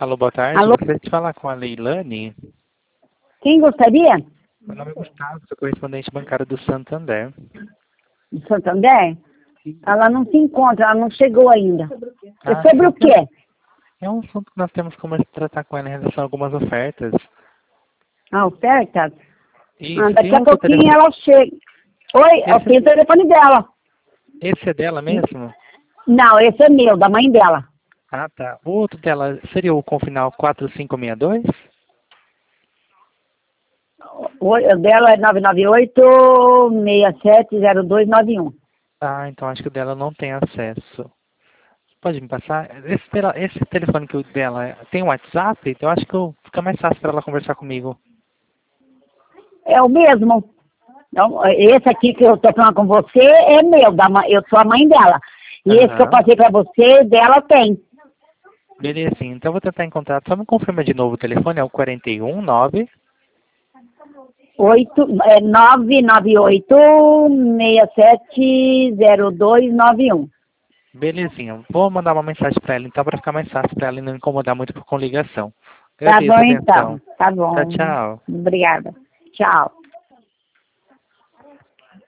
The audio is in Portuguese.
Alô, boa tarde. Alô? Gostaria de falar com a Leilane. Quem gostaria? Meu nome é Gustavo, sou correspondente bancário do Santander. De Santander? Ela não se encontra, ela não chegou ainda. É Ah, sobre o quê? É um assunto que nós temos como tratar com ela em relação a algumas ofertas. Ah, oferta? Isso, tem Daqui a outro pouquinho telefone. ela chega. Oi, eu tenho o telefone dela. Esse é dela mesmo? Não, esse é meu, da mãe dela. Ah, tá. O outro dela seria o com final 4562? O dela é 998-670291. Ah, então acho que o dela não tem acesso. Pode me passar? Esse telefone que o dela tem um WhatsApp? Então acho que fica mais fácil para ela conversar comigo. É o mesmo. Então, esse aqui que eu tô falando com você é meu, eu sou a mãe dela. E esse que eu Aham. passei pra você, dela tem. Beleza, sim. Então eu vou tentar em contato. Só me confirma de novo o telefone, é o 419. 998-670291. Belezinha. Vou mandar uma mensagem para ela, então, para ficar mais fácil para ela e não incomodar muito com ligação. Tá Agradeço bom a então, atenção. tá Tchau, bom. tchau. Obrigada. Tchau.